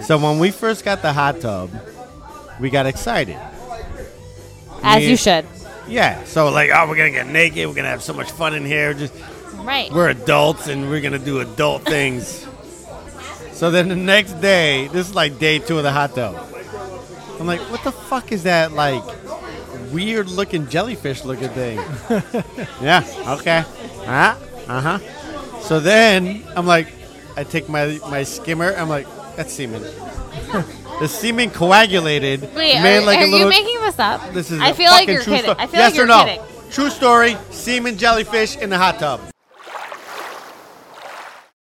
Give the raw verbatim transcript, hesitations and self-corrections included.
So when we first got the hot tub, we got excited. As Me- you should. Yeah. So like, oh, we're gonna get naked. We're gonna have so much fun in here. Just Right. we're adults and we're gonna do adult things. So then the next day, this is like day two of the hot tub. I'm like, what the fuck is that like weird looking jellyfish looking thing? Yeah. Okay. Uh huh. So then I'm like, I take my my skimmer. I'm like, that's semen. The semen coagulated. Wait, made are, like are a little, you making this up? This is I a feel like fucking you're true kidding. sto- I feel yes like you're or no? kidding. True story. Semen jellyfish in the hot tub.